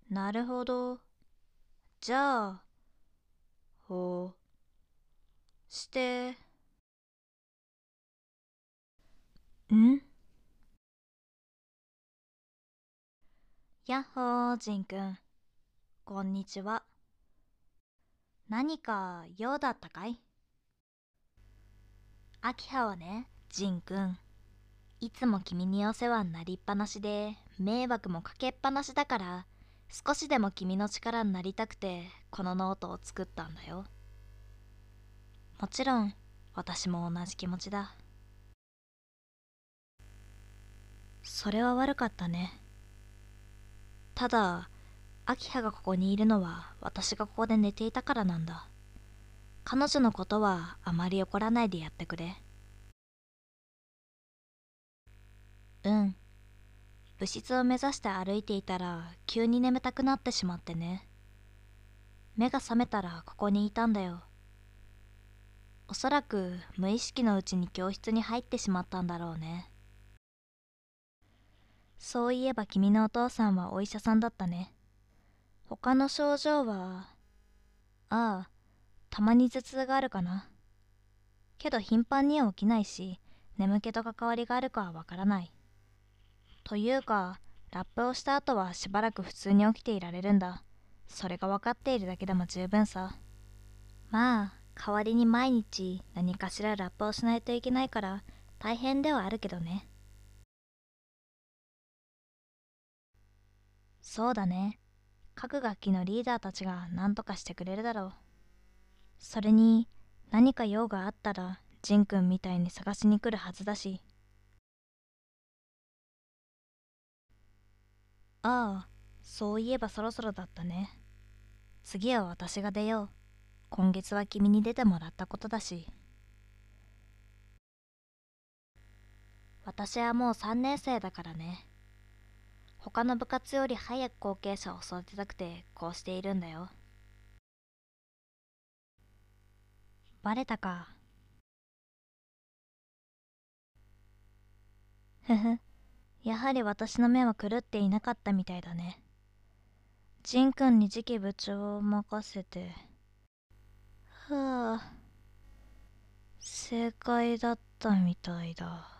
なるほど。じゃあ、ほうして、んやっほー、ジンくん。こんにちは。何か用だったかい？秋葉はね、ジンくん。いつも君にお世話になりっぱなしで、迷惑もかけっぱなしだから、少しでも君の力になりたくて、このノートを作ったんだよ。もちろん、私も同じ気持ちだ。それは悪かったね。ただ、秋葉がここにいるのは私がここで寝ていたからなんだ。彼女のことはあまり怒らないでやってくれ。うん。部室を目指して歩いていたら急に眠たくなってしまってね。目が覚めたらここにいたんだよ。おそらく無意識のうちに教室に入ってしまったんだろうね。そういえば君のお父さんはお医者さんだったね。他の症状は、ああ、たまに頭痛があるかな。けど頻繁には起きないし、眠気と関わりがあるかはわからない。というか、ラップをした後はしばらく普通に起きていられるんだ。それが分かっているだけでも十分さ。まあ、代わりに毎日何かしらラップをしないといけないから大変ではあるけどね。そうだね。各楽器のリーダーたちが何とかしてくれるだろう。それに、何か用があったら、ジンくんみたいに探しに来るはずだし。ああ、そういえばそろそろだったね。次は私が出よう。今月は君に出てもらったことだし。私はもう3年生だからね。他の部活より早く後継者を育てたくてこうしているんだよ。バレたか。ふふ、やはり私の目は狂っていなかったみたいだね。ジンくんに次期部長を任せて。はあ、正解だったみたいだ。